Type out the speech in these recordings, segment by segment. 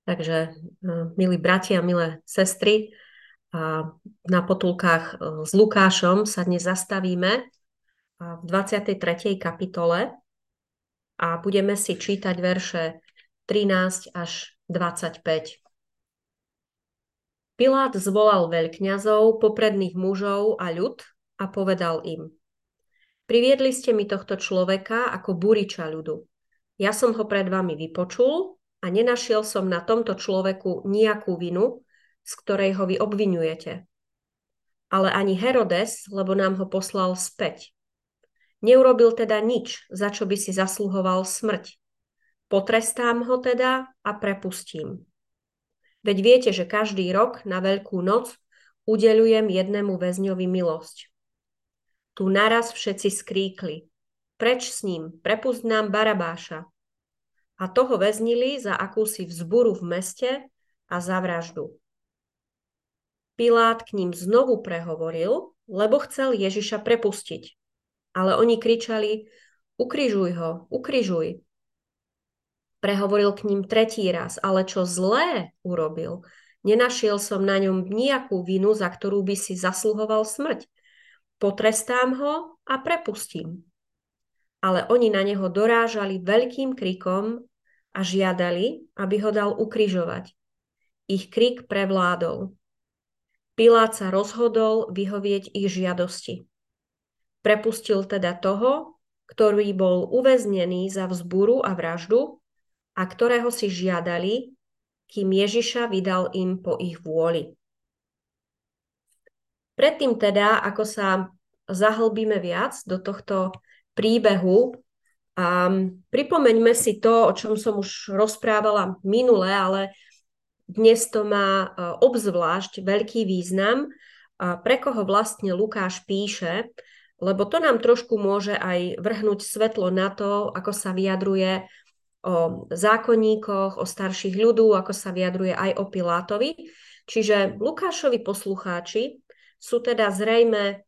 Takže, milí bratia, milé sestry, na potulkách s Lukášom sa dnes zastavíme v 23. kapitole a budeme si čítať verše 13 až 25. Pilát zvolal veľkňazov, popredných mužov a ľud a povedal im: Priviedli ste mi tohto človeka ako buriča ľudu. Ja som ho pred vami vypočul a nenašiel som na tomto človeku nejakú vinu, z ktorej ho vy obviňujete. Ale ani Herodes, lebo nám ho poslal späť. Neurobil teda nič, za čo by si zasluhoval smrť. Potrestám ho teda a prepustím. Veď viete, že každý rok na Veľkú noc udeľujem jednému väzňovi milosť. Tu naraz všetci skríkli: Preč s ním, prepusť nám Barabáša. A toho väznili za akúsi vzburu v meste a za vraždu. Pilát k ním znovu prehovoril, lebo chcel Ježiša prepustiť. Ale oni kričali: Ukrižuj ho, ukrižuj. Prehovoril k ním tretí raz: Ale čo zlé urobil? Nenašiel som na ňom nejakú vinu, za ktorú by si zasluhoval smrť. Potrestám ho a prepustím. Ale oni na neho dorážali veľkým krikom a žiadali, aby ho dal ukrižovať. Ich krik prevládol. Pilát sa rozhodol vyhovieť ich žiadosti. Prepustil teda toho, ktorý bol uväznený za vzburu a vraždu a ktorého si žiadali, kým Ježiša vydal im po ich vôli. Predtým teda, ako sa zahlbíme viac do tohto príbehu, pripomeňme si to, o čom som už rozprávala minule, ale dnes to má obzvlášť veľký význam, pre koho vlastne Lukáš píše, lebo to nám trošku môže aj vrhnúť svetlo na to, ako sa vyjadruje o zákonníkoch, o starších ľudú, ako sa vyjadruje aj o Pilátovi. Čiže Lukášovi poslucháči sú teda zrejme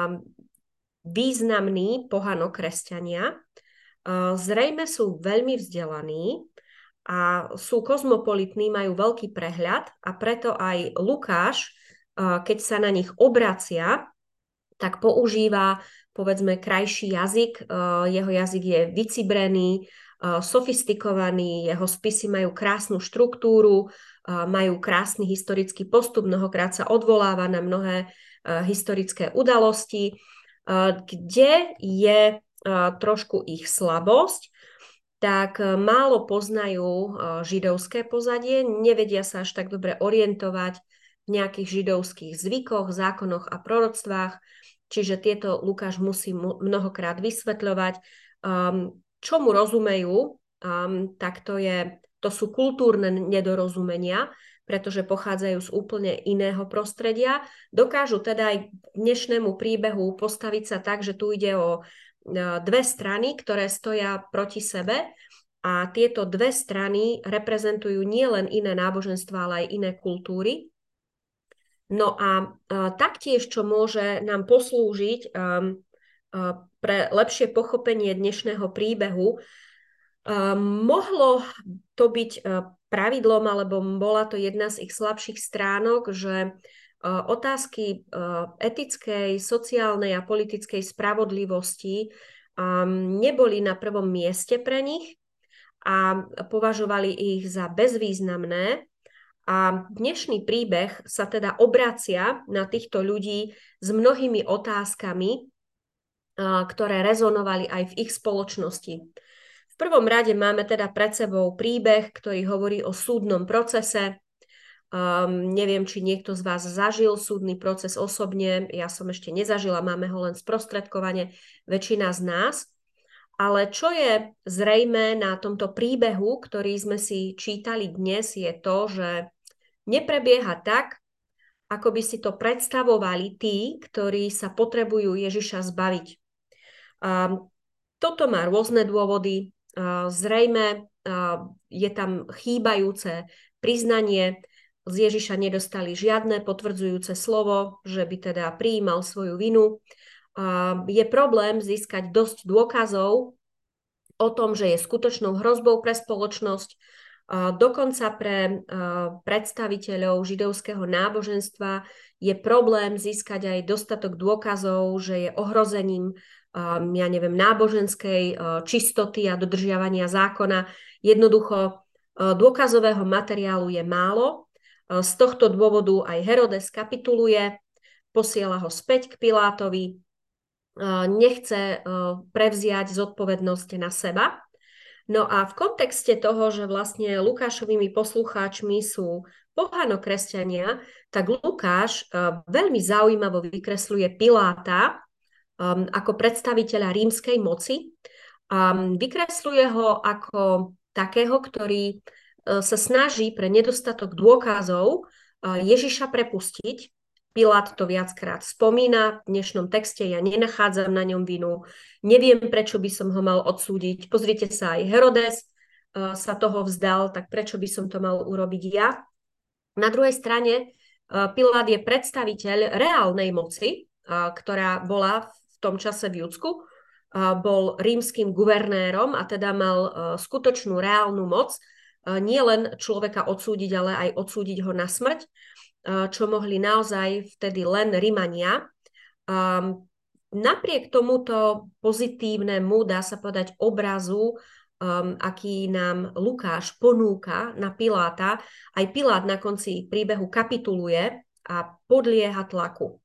významní pohanokresťania, zrejme sú veľmi vzdelaní a sú kozmopolitní, majú veľký prehľad a preto aj Lukáš, keď sa na nich obracia, tak používa, povedzme, krajší jazyk. Jeho jazyk je vycibrený, sofistikovaný, jeho spisy majú krásnu štruktúru, majú krásny historický postup, mnohokrát sa odvoláva na mnohé historické udalosti. Kde je trošku ich slabosť, tak málo poznajú židovské pozadie, nevedia sa až tak dobre orientovať v nejakých židovských zvykoch, zákonoch a proroctvách, čiže tieto Lukáš musí mnohokrát vysvetľovať. Čo mu rozumejú, tak to sú kultúrne nedorozumenia, pretože pochádzajú z úplne iného prostredia. Dokážu teda aj dnešnému príbehu postaviť sa tak, že tu ide o dve strany, ktoré stoja proti sebe a tieto dve strany reprezentujú nielen iné náboženstva, ale aj iné kultúry. No a taktiež, čo môže nám poslúžiť pre lepšie pochopenie dnešného príbehu, mohlo to byť pravidlom, alebo bola to jedna z ich slabších stránok, že otázky etickej, sociálnej a politickej spravodlivosti neboli na prvom mieste pre nich a považovali ich za bezvýznamné. A dnešný príbeh sa teda obracia na týchto ľudí s mnohými otázkami, ktoré rezonovali aj v ich spoločnosti. V prvom rade máme teda pred sebou príbeh, ktorý hovorí o súdnom procese. Neviem, či niekto z vás zažil súdny proces osobne. Ja som ešte nezažila, máme ho len sprostredkovane väčšina z nás. Ale čo je zrejmé na tomto príbehu, ktorý sme si čítali dnes, je to, že neprebieha tak, ako by si to predstavovali tí, ktorí sa potrebujú Ježiša zbaviť. Toto má rôzne dôvody. Zrejme je tam chýbajúce priznanie. Z Ježiša nedostali žiadne potvrdzujúce slovo, že by teda prijímal svoju vinu. Je problém získať dosť dôkazov o tom, že je skutočnou hrozbou pre spoločnosť. Dokonca pre predstaviteľov židovského náboženstva je problém získať aj dostatok dôkazov, že je ohrozením náboženskej čistoty a dodržiavania zákona. Jednoducho dôkazového materiálu je málo. Z tohto dôvodu aj Herodes kapituluje, posiela ho späť k Pilátovi, nechce prevziať zodpovednosť na seba. No a v kontexte toho, že vlastne Lukášovými poslucháčmi sú pohanokresťania, tak Lukáš veľmi zaujímavo vykresľuje Piláta ako predstaviteľa rímskej moci. Vykresľuje ho ako takého, ktorý sa snaží pre nedostatok dôkazov Ježiša prepustiť. Pilát to viackrát spomína v dnešnom texte, ja nenachádzam na ňom vinu, neviem, prečo by som ho mal odsúdiť. Pozrite sa, aj Herodes sa toho vzdal, tak prečo by som to mal urobiť ja? Na druhej strane Pilát je predstaviteľ reálnej moci, ktorá bola v tom čase v Judsku, bol rímskym guvernérom a teda mal skutočnú reálnu moc, nie len človeka odsúdiť, ale aj odsúdiť ho na smrť, čo mohli naozaj vtedy len Rimania. Napriek tomuto pozitívnemu, dá sa povedať, obrazu, aký nám Lukáš ponúka na Piláta, aj Pilát na konci príbehu kapituluje a podlieha tlaku.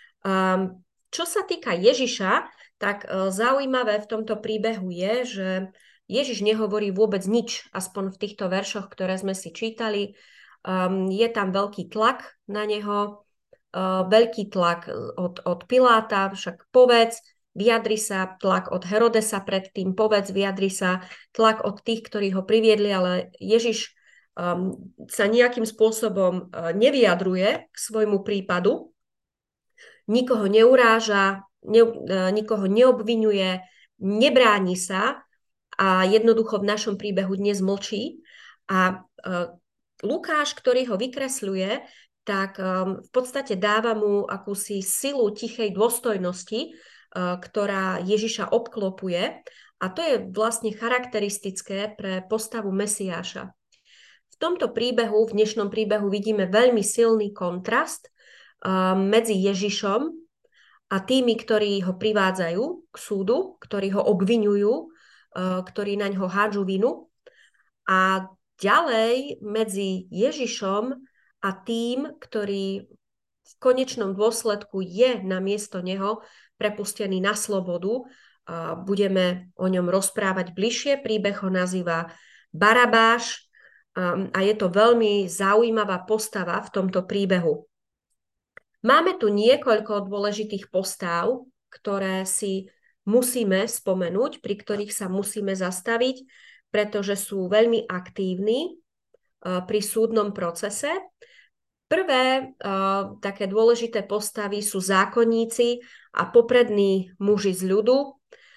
Čo sa týka Ježiša, tak zaujímavé v tomto príbehu je, že Ježiš nehovorí vôbec nič, aspoň v týchto veršoch, ktoré sme si čítali. Je tam veľký tlak na neho, veľký tlak od Piláta, však povedz, vyjadri sa, tlak od Herodesa predtým, povedz, vyjadri sa, tlak od tých, ktorí ho priviedli, ale Ježiš sa nejakým spôsobom nevyjadruje k svojmu prípadu, nikoho neuráža, nikoho neobviňuje, nebráni sa a jednoducho v našom príbehu dnes mlčí. A Lukáš, ktorý ho vykresľuje, tak v podstate dáva mu akúsi silu tichej dôstojnosti, ktorá Ježiša obklopuje. A to je vlastne charakteristické pre postavu Mesiáša. V tomto príbehu, v dnešnom príbehu vidíme veľmi silný kontrast medzi Ježišom a tými, ktorí ho privádzajú k súdu, ktorí ho obviňujú, ktorí naň ho hádžu vinu. A ďalej medzi Ježišom a tým, ktorý v konečnom dôsledku je namiesto neho prepustený na slobodu. Budeme o ňom rozprávať bližšie. Príbeh ho nazýva Barabáš a je to veľmi zaujímavá postava v tomto príbehu. Máme tu niekoľko dôležitých postáv, ktoré si musíme spomenúť, pri ktorých sa musíme zastaviť, pretože sú veľmi aktívni pri súdnom procese. Prvé také dôležité postavy sú zákonníci a poprední muži z ľudu.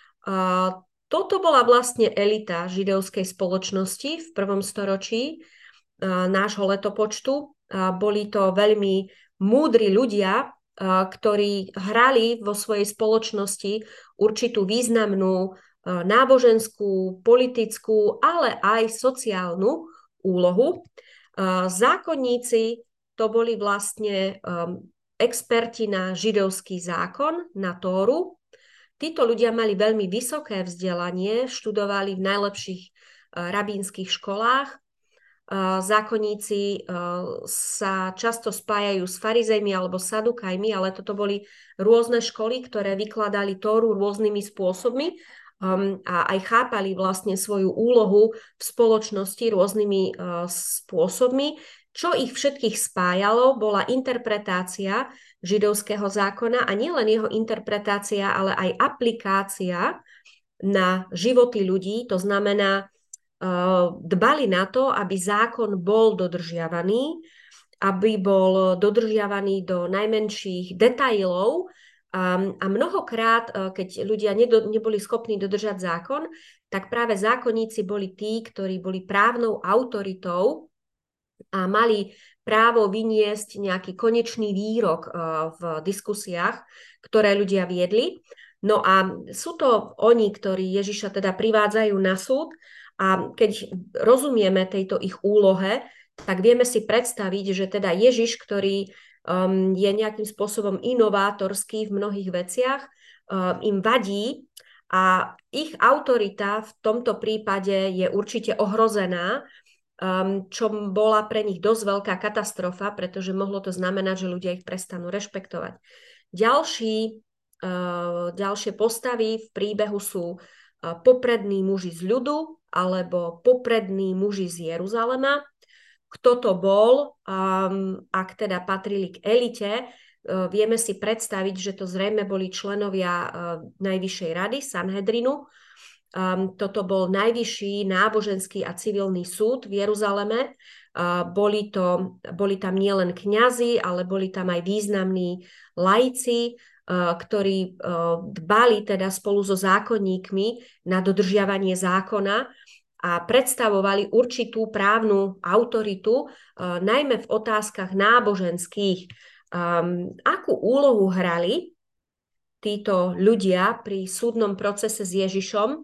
Toto bola vlastne elita židovskej spoločnosti v 1. storočí nášho letopočtu. Boli to veľmi múdri ľudia, ktorí hrali vo svojej spoločnosti určitú významnú náboženskú, politickú, ale aj sociálnu úlohu. Zákonníci to boli vlastne experti na židovský zákon, na Tóru. Títo ľudia mali veľmi vysoké vzdelanie, študovali v najlepších rabínskych školách. Zákonníci sa často spájajú s farizejmi alebo sadukajmi, ale toto boli rôzne školy, ktoré vykladali Tóru rôznymi spôsobmi a aj chápali vlastne svoju úlohu v spoločnosti rôznymi spôsobmi. Čo ich všetkých spájalo, bola interpretácia židovského zákona a nielen jeho interpretácia, ale aj aplikácia na životy ľudí. To znamená, dbali na to, aby zákon bol dodržiavaný, aby bol dodržiavaný do najmenších detailov. A mnohokrát, keď ľudia neboli schopní dodržať zákon, tak práve zákonníci boli tí, ktorí boli právnou autoritou a mali právo vyniesť nejaký konečný výrok v diskusiách, ktoré ľudia viedli. No a sú to oni, ktorí Ježiša teda privádzajú na súd a keď rozumieme tejto ich úlohe, tak vieme si predstaviť, že teda Ježiš, ktorý je nejakým spôsobom inovátorský v mnohých veciach, im vadí a ich autorita v tomto prípade je určite ohrozená, čo bola pre nich dosť veľká katastrofa, pretože mohlo to znamenať, že ľudia ich prestanú rešpektovať. Ďalšie postavy v príbehu sú poprední muži z ľudu alebo poprední muži z Jeruzalema. Kto to bol, ak teda patrili k elite, vieme si predstaviť, že to zrejme boli členovia Najvyššej rady, Sanhedrinu. Toto bol najvyšší náboženský a civilný súd v Jeruzaleme. Boli tam nielen kňazi, ale boli tam aj významní laici, ktorí dbali teda spolu so zákonníkmi na dodržiavanie zákona a predstavovali určitú právnu autoritu, najmä v otázkach náboženských. Akú úlohu hrali títo ľudia pri súdnom procese s Ježišom?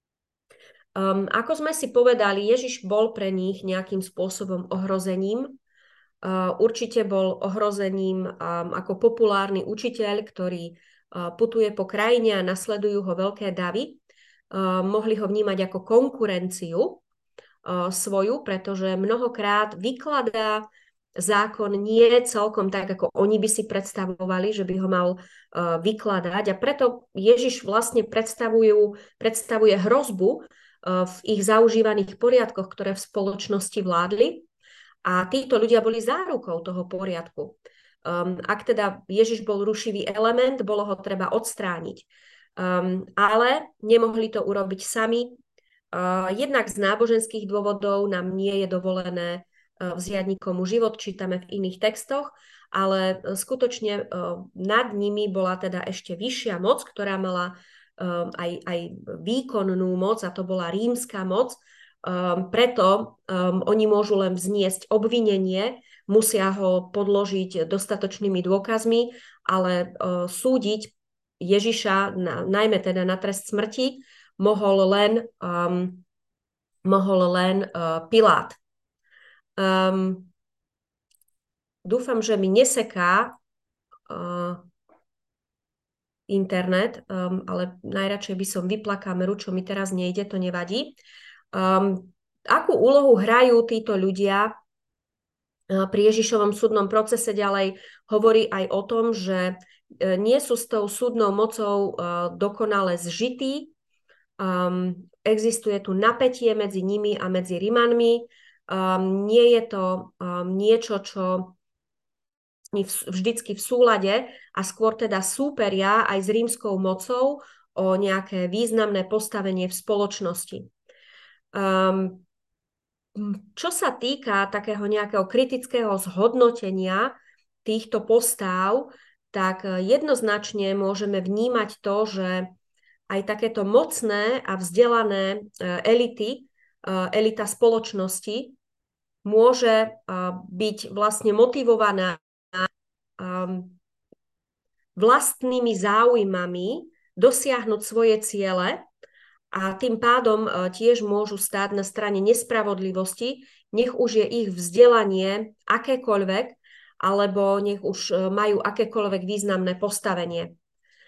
Ako sme si povedali, Ježiš bol pre nich nejakým spôsobom ohrozením. Určite bol ohrozením ako populárny učiteľ, ktorý putuje po krajine a nasledujú ho veľké davy. Mohli ho vnímať ako konkurenciu svoju, pretože mnohokrát vykladá zákon nie celkom tak, ako oni by si predstavovali, že by ho mal vykladať. A preto Ježiš vlastne predstavuje hrozbu v ich zaužívaných poriadkoch, ktoré v spoločnosti vládli. A títo ľudia boli zárukou toho poriadku. Ak teda Ježiš bol rušivý element, bolo ho treba odstrániť. Ale nemohli to urobiť sami. Jednak z náboženských dôvodov nám nie je dovolené vziať nikomu život, čítame v iných textoch, ale skutočne nad nimi bola teda ešte vyššia moc, ktorá mala aj výkonnú moc, a to bola rímska moc. Preto oni môžu len vzniesť obvinenie, musia ho podložiť dostatočnými dôkazmi, ale súdiť Ježiša, najmä teda na trest smrti, mohol len Pilát. Dúfam, že mi neseká internet, ale najradšej by som vypla kameru, čo mi teraz nejde, to nevadí. Akú úlohu hrajú títo ľudia pri Ježišovom súdnom procese? Ďalej hovorí aj o tom, že nie sú s tou súdnou mocou dokonale zžití. Existuje tu napätie medzi nimi a medzi Rimanmi. Nie je to niečo, čo vždycky v súlade, a skôr teda súperia aj s rímskou mocou o nejaké významné postavenie v spoločnosti. Čo sa týka takého nejakého kritického zhodnotenia týchto postáv, tak jednoznačne môžeme vnímať to, že aj takéto mocné a vzdelané elita spoločnosti môže byť vlastne motivovaná vlastnými záujmami dosiahnuť svoje ciele a tým pádom tiež môžu stáť na strane nespravodlivosti, nech už je ich vzdelanie akékoľvek, alebo nech už majú akékoľvek významné postavenie.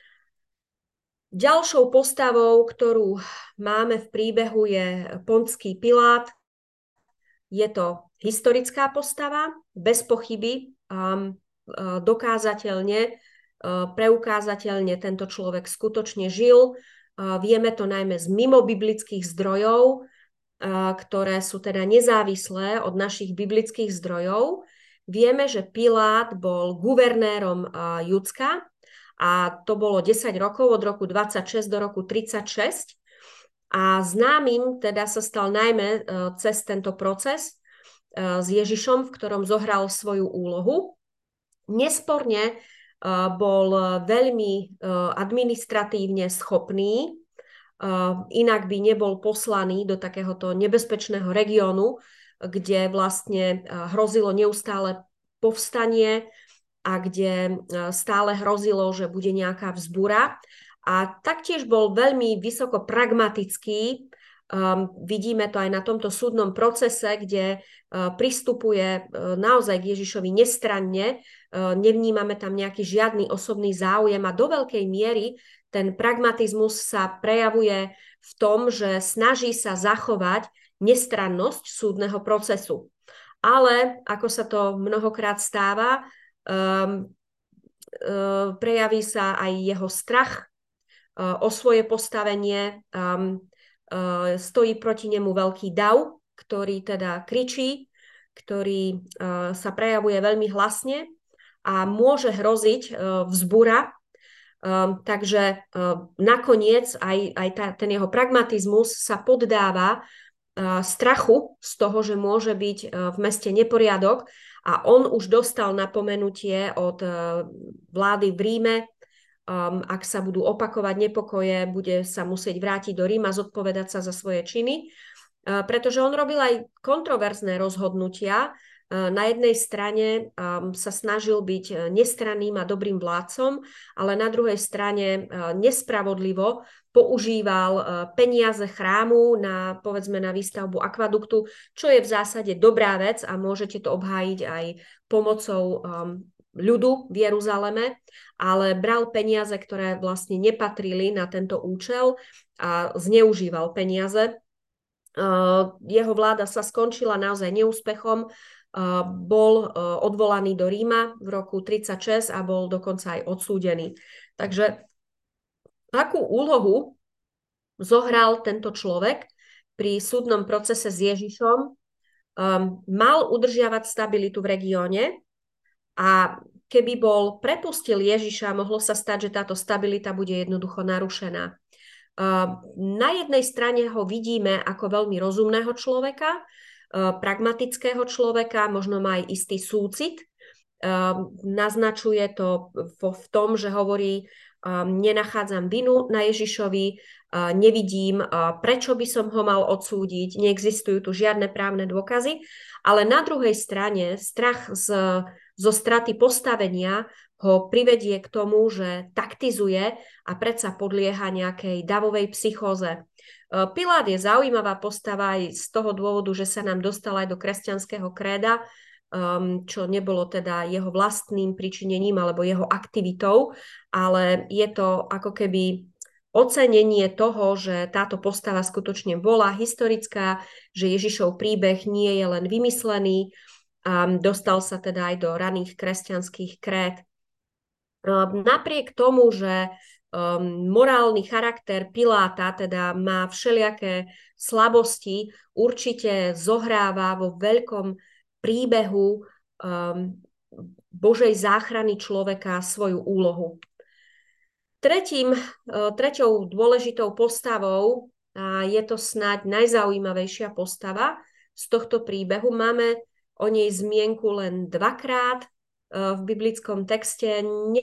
Ďalšou postavou, ktorú máme v príbehu, je Pontský Pilát. Je to historická postava, bez pochyby, dokázateľne, preukázateľne tento človek skutočne žil. Vieme to najmä z mimobiblických zdrojov, ktoré sú teda nezávislé od našich biblických zdrojov. Vieme, že Pilát bol guvernérom Judska a to bolo 10 rokov, od roku 26 do roku 36. A známym teda sa stal najmä cez tento proces s Ježišom, v ktorom zohral svoju úlohu. Nesporne bol veľmi administratívne schopný, inak by nebol poslaný do takéhoto nebezpečného regiónu, kde vlastne hrozilo neustále povstanie a kde stále hrozilo, že bude nejaká vzbúra. A taktiež bol veľmi vysoko pragmatický. Vidíme to aj na tomto súdnom procese, kde pristupuje naozaj k Ježišovi nestranne. Nevnímame tam nejaký žiadny osobný záujem a do veľkej miery ten pragmatizmus sa prejavuje v tom, že snaží sa zachovať nestrannosť súdneho procesu. Ale, ako sa to mnohokrát stáva, prejaví sa aj jeho strach o svoje postavenie. Stojí proti nemu veľký dav, ktorý teda kričí, ktorý sa prejavuje veľmi hlasne a môže hroziť vzbúra. Takže nakoniec aj ten jeho pragmatizmus sa poddáva strachu z toho, že môže byť v meste neporiadok, a on už dostal napomenutie od vlády v Ríme. Ak sa budú opakovať nepokoje, bude sa musieť vrátiť do Ríma, zodpovedať sa za svoje činy, pretože on robil aj kontroverzné rozhodnutia. Na jednej strane sa snažil byť nestranným a dobrým vládcom, ale na druhej strane nespravodlivo používal peniaze chrámu povedzme na výstavbu akvaduktu, čo je v zásade dobrá vec a môžete to obhájiť aj pomocou ľudu v Jeruzaleme, ale bral peniaze, ktoré vlastne nepatrili na tento účel a zneužíval peniaze. Jeho vláda sa skončila naozaj neúspechom. Bol odvolaný do Ríma v roku 36 a bol dokonca aj odsúdený. Takže akú úlohu zohral tento človek pri súdnom procese s Ježišom? Mal udržiavať stabilitu v regióne, a keby bol prepustil Ježiša, mohlo sa stať, že táto stabilita bude jednoducho narušená. Na jednej strane ho vidíme ako veľmi rozumného človeka, pragmatického človeka, možno má aj istý súcit. Naznačuje to v tom, že hovorí, nenachádzam vinu na Ježišovi, nevidím, prečo by som ho mal odsúdiť, neexistujú tu žiadne právne dôkazy, ale na druhej strane strach zo straty postavenia ho privedie k tomu, že taktizuje a predsa podlieha nejakej davovej psychóze. Pilát je zaujímavá postava aj z toho dôvodu, že sa nám dostal aj do kresťanského kréda, čo nebolo teda jeho vlastným pričinením alebo jeho aktivitou, ale je to ako keby ocenenie toho, že táto postava skutočne bola historická, že Ježišov príbeh nie je len vymyslený, a dostal sa teda aj do raných kresťanských krét. Napriek tomu, že morálny charakter Piláta teda má všelijaké slabosti, určite zohráva vo veľkom príbehu Božej záchrany človeka svoju úlohu. Treťou dôležitou postavou, a je to snáď najzaujímavejšia postava z tohto príbehu, máme o nej zmienku len dvakrát v biblickom texte.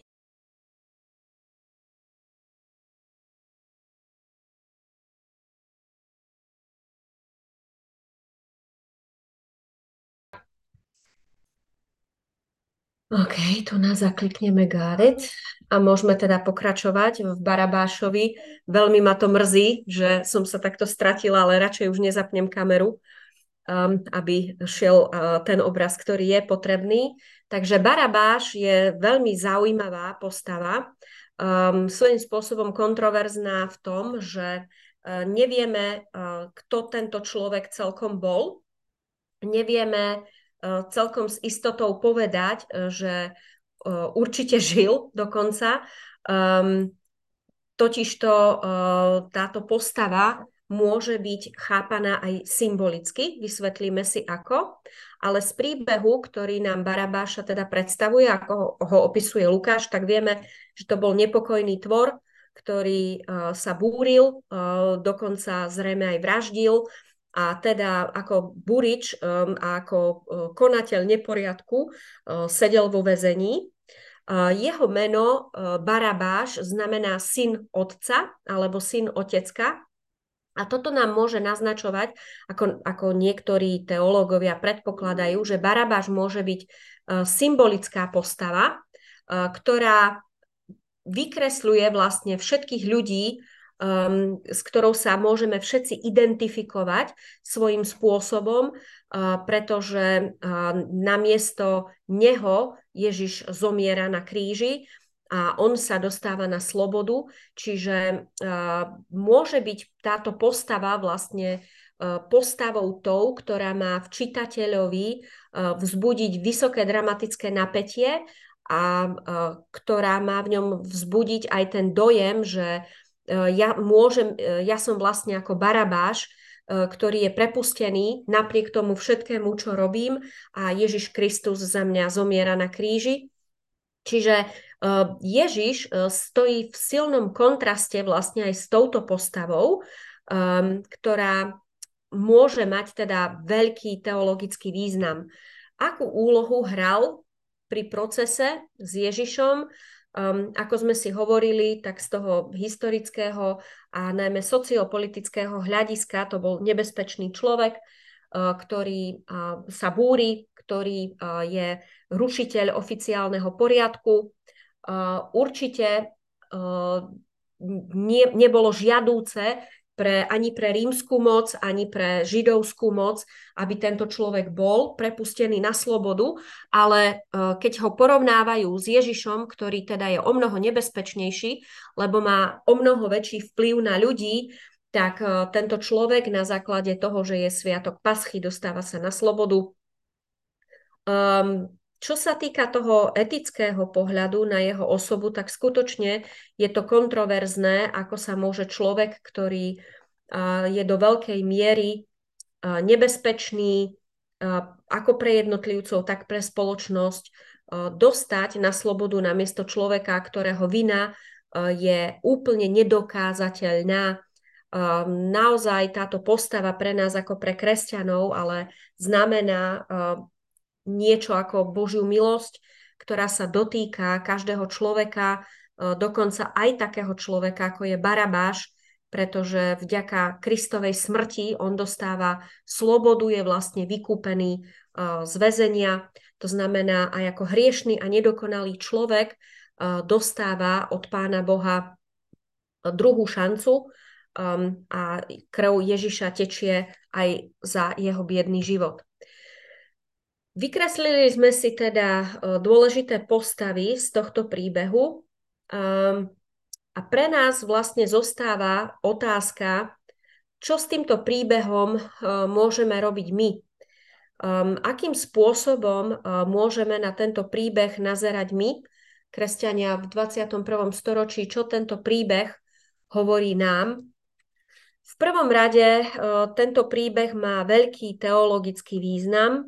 OK, tu nás zaklikneme Got it a môžeme teda pokračovať v Barabášovi. Veľmi ma to mrzí, že som sa takto stratila, ale radšej už nezapnem kameru, aby šiel ten obraz, ktorý je potrebný. Takže Barabáš je veľmi zaujímavá postava, svojím spôsobom kontroverzná v tom, že nevieme, kto tento človek celkom bol. Nevieme celkom s istotou povedať, že určite žil dokonca. Totižto táto postava môže byť chápaná aj symbolicky, vysvetlíme si ako, ale z príbehu, ktorý nám Barabáša teda predstavuje, ako ho opisuje Lukáš, tak vieme, že to bol nepokojný tvor, ktorý sa búril, dokonca zrejme aj vraždil, a teda ako burič a ako konateľ neporiadku sedel vo väzení. Jeho meno Barabáš znamená syn otca alebo syn otecka. A toto nám môže naznačovať, ako niektorí teológovia predpokladajú, že Barabáš môže byť symbolická postava, ktorá vykresľuje vlastne všetkých ľudí, s ktorou sa môžeme všetci identifikovať svojím spôsobom, pretože namiesto neho Ježiš zomiera na kríži a on sa dostáva na slobodu, čiže môže byť táto postava vlastne postavou tou, ktorá má v čitateľovi vzbudiť vysoké dramatické napätie a ktorá má v ňom vzbudiť aj ten dojem, že ja som vlastne ako Barabáš, ktorý je prepustený napriek tomu všetkému, čo robím, a Ježiš Kristus za mňa zomiera na kríži. Čiže Ježiš stojí v silnom kontraste vlastne aj s touto postavou, ktorá môže mať teda veľký teologický význam. Akú úlohu hral pri procese s Ježišom? Ako sme si hovorili, tak z toho historického a najmä sociopolitického hľadiska to bol nebezpečný človek, ktorý sa búri, ktorý je rušiteľ oficiálneho poriadku. Určite nebolo žiadúce ani pre rímsku moc, ani pre židovskú moc, aby tento človek bol prepustený na slobodu, ale keď ho porovnávajú s Ježišom, ktorý teda je omnoho nebezpečnejší, lebo má omnoho väčší vplyv na ľudí, tak tento človek na základe toho, že je sviatok Paschy, dostáva sa na slobodu. Čo sa týka toho etického pohľadu na jeho osobu, tak skutočne je to kontroverzné, ako sa môže človek, ktorý je do veľkej miery nebezpečný ako pre jednotlivcov, tak pre spoločnosť, dostať na slobodu namiesto človeka, ktorého vina je úplne nedokázateľná. Naozaj táto postava pre nás ako pre kresťanov ale znamená niečo ako Božiu milosť, ktorá sa dotýka každého človeka, dokonca aj takého človeka, ako je Barabáš, pretože vďaka Kristovej smrti on dostáva slobodu, je vlastne vykúpený z väzenia. To znamená, aj ako hriešný a nedokonalý človek dostáva od Pána Boha druhú šancu a krv Ježiša tečie aj za jeho biedný život. Vykreslili sme si teda dôležité postavy z tohto príbehu a pre nás vlastne zostáva otázka, čo s týmto príbehom môžeme robiť my. Akým spôsobom môžeme na tento príbeh nazerať my, kresťania v 21. storočí, čo tento príbeh hovorí nám. V prvom rade tento príbeh má veľký teologický význam.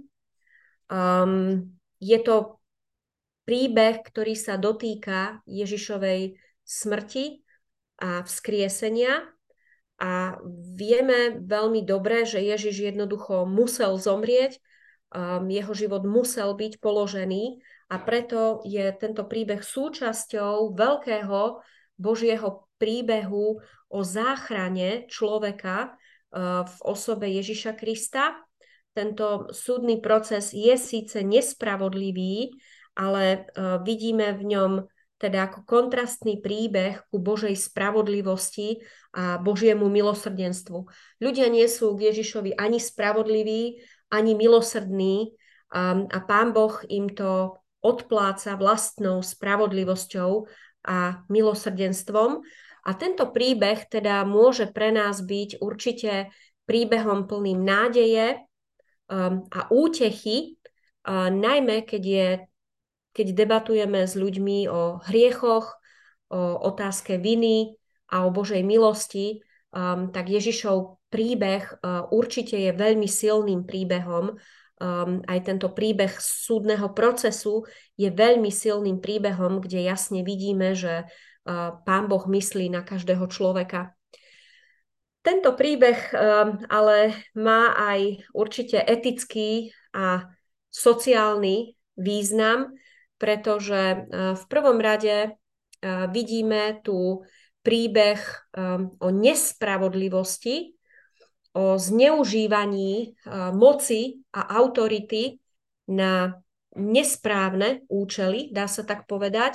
Je to príbeh, ktorý sa dotýka Ježišovej smrti a vzkriesenia a vieme veľmi dobre, že Ježiš jednoducho musel zomrieť, jeho život musel byť položený a preto je tento príbeh súčasťou veľkého Božieho príbehu o záchrane človeka v osobe Ježiša Krista. Tento súdny proces je síce nespravodlivý, ale vidíme v ňom teda ako kontrastný príbeh ku Božej spravodlivosti a Božiemu milosrdenstvu. Ľudia nie sú k Ježišovi ani spravodliví, ani milosrdní a Pán Boh im to odpláca vlastnou spravodlivosťou a milosrdenstvom. A tento príbeh teda môže pre nás byť určite príbehom plným nádeje a útechy, najmä keď debatujeme s ľuďmi o hriechoch, o otázke viny a o Božej milosti, tak Ježišov príbeh určite je veľmi silným príbehom. Aj tento príbeh súdneho procesu je veľmi silným príbehom, kde jasne vidíme, že Pán Boh myslí na každého človeka. Tento príbeh ale má aj určite etický a sociálny význam, pretože v prvom rade vidíme tu príbeh o nespravodlivosti, o zneužívaní moci a autority na nesprávne účely, dá sa tak povedať,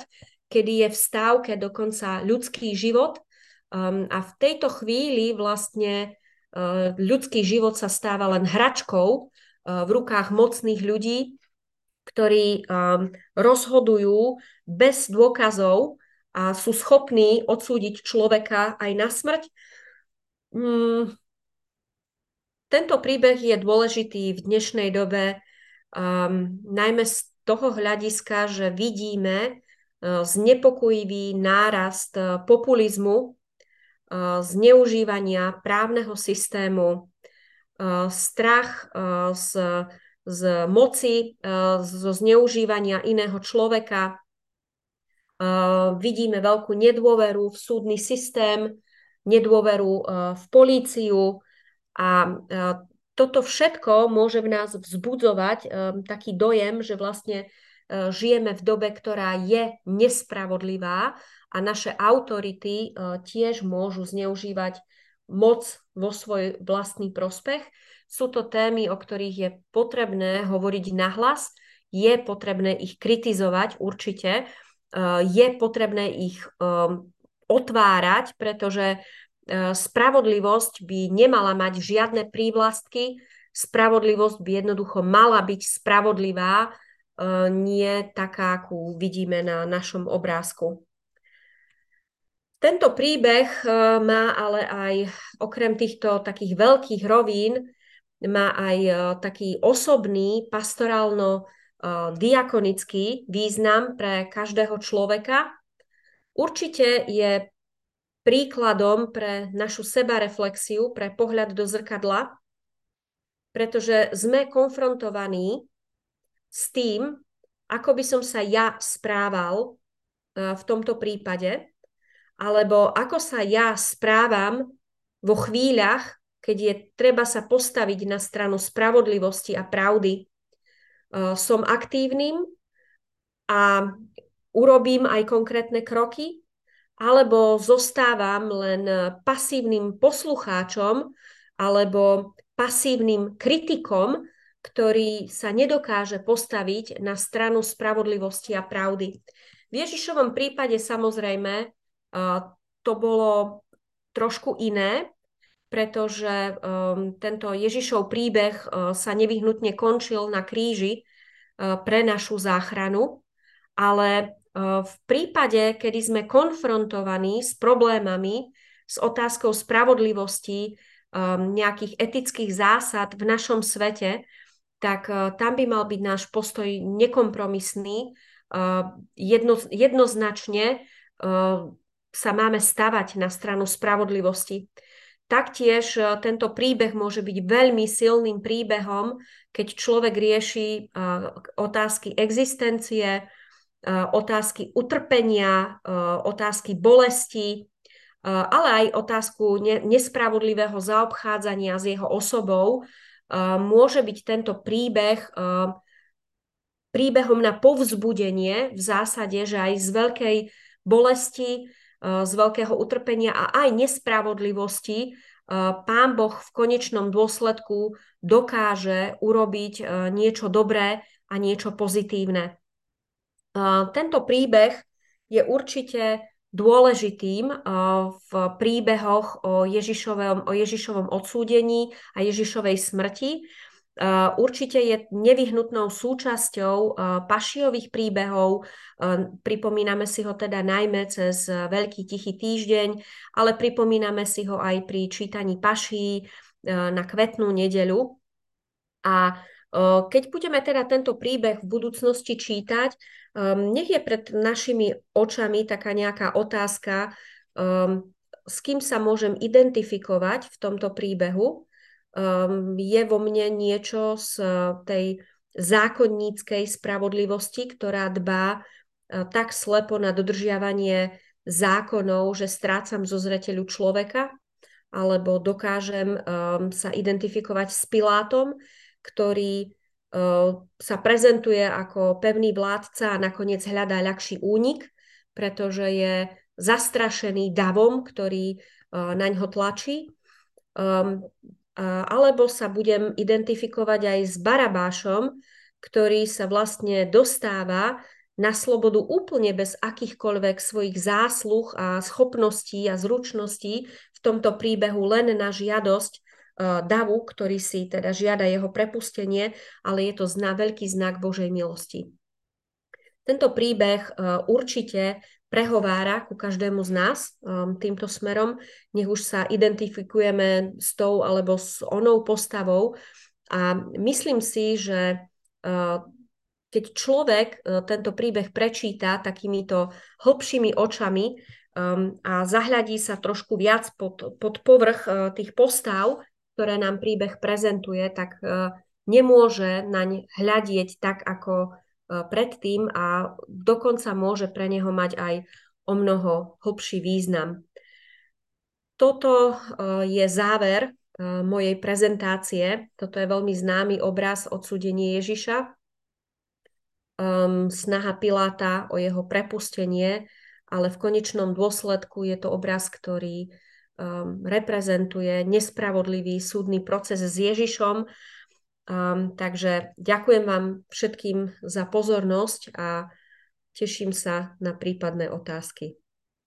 kedy je v stávke dokonca ľudský život a v tejto chvíli vlastne ľudský život sa stáva len hračkou v rukách mocných ľudí, ktorí rozhodujú bez dôkazov a sú schopní odsúdiť človeka aj na smrť. Tento príbeh je dôležitý v dnešnej dobe, najmä z toho hľadiska, že vidíme znepokojivý nárast populizmu, zneužívania právneho systému, strach z moci, zo zneužívania iného človeka. Vidíme veľkú nedôveru v súdny systém, nedôveru v políciu a toto všetko môže v nás vzbudzovať taký dojem, že vlastne žijeme v dobe, ktorá je nespravodlivá a naše autority tiež môžu zneužívať moc vo svoj vlastný prospech. Sú to témy, o ktorých je potrebné hovoriť nahlas, je potrebné ich kritizovať určite, je potrebné ich otvárať, pretože spravodlivosť by nemala mať žiadne prívlastky, spravodlivosť by jednoducho mala byť spravodlivá, nie taká, akú vidíme na našom obrázku. Tento príbeh má ale aj, okrem týchto takých veľkých rovín, má aj taký osobný, pastorálno-diakonický význam pre každého človeka. Určite je príkladom pre našu sebareflexiu, pre pohľad do zrkadla, pretože sme konfrontovaní s tým, ako by som sa ja správal v tomto prípade, alebo ako sa ja správam vo chvíľach, keď je treba sa postaviť na stranu spravodlivosti a pravdy. Som aktívnym a urobím aj konkrétne kroky, alebo zostávam len pasívnym poslucháčom alebo pasívnym kritikom, ktorý sa nedokáže postaviť na stranu spravodlivosti a pravdy. V Ježišovom prípade samozrejme to bolo trošku iné, pretože tento Ježišov príbeh sa nevyhnutne končil na kríži pre našu záchranu, ale v prípade, kedy sme konfrontovaní s problémami, s otázkou spravodlivosti, nejakých etických zásad v našom svete, tak tam by mal byť náš postoj nekompromisný. Jednoznačne sa máme stavať na stranu spravodlivosti. Taktiež tento príbeh môže byť veľmi silným príbehom, keď človek rieši otázky existencie, otázky utrpenia, otázky bolesti, ale aj otázku nespravodlivého zaobchádzania s jeho osobou. Môže byť tento príbeh príbehom na povzbudenie v zásade, že aj z veľkej bolesti, z veľkého utrpenia a aj nespravodlivosti Pán Boh v konečnom dôsledku dokáže urobiť niečo dobré a niečo pozitívne. Tento príbeh je určite dôležitým v príbehoch o Ježišovom odsúdení a Ježišovej smrti. Určite je nevyhnutnou súčasťou pašiových príbehov. Pripomíname si ho teda najmä cez Veľký tichý týždeň, ale pripomíname si ho aj pri čítaní paší na Kvetnú nedeľu. A keď budeme teda tento príbeh v budúcnosti čítať, nech je pred našimi očami taká nejaká otázka, s kým sa môžem identifikovať v tomto príbehu. Je vo mne niečo z tej zákonníckej spravodlivosti, ktorá dbá tak slepo na dodržiavanie zákonov, že strácam zo zreteľu človeka, alebo dokážem sa identifikovať s Pilátom, ktorý sa prezentuje ako pevný vládca a nakoniec hľadá ľahší únik, pretože je zastrašený davom, ktorý na ňo tlačí. Alebo sa budem identifikovať aj s Barabášom, ktorý sa vlastne dostáva na slobodu úplne bez akýchkoľvek svojich zásluh a schopností a zručností, v tomto príbehu len na žiadosť davu, ktorý si teda žiada jeho prepustenie, ale je to veľký znak Božej milosti. Tento príbeh určite prehovára ku každému z nás týmto smerom. Nech už sa identifikujeme s tou alebo s onou postavou. A myslím si, že keď človek tento príbeh prečíta takýmito hlbšími očami a zahľadí sa trošku viac pod povrch tých postav, ktoré nám príbeh prezentuje, tak nemôže naň hľadieť tak, ako predtým a dokonca môže pre neho mať aj o mnoho hlbší význam. Toto je záver mojej prezentácie. Toto je veľmi známy obraz odsúdenie Ježiša. Snaha Piláta o jeho prepustenie, ale v konečnom dôsledku je to obraz, ktorý reprezentuje nespravodlivý súdny proces s Ježišom. Takže ďakujem vám všetkým za pozornosť a teším sa na prípadné otázky.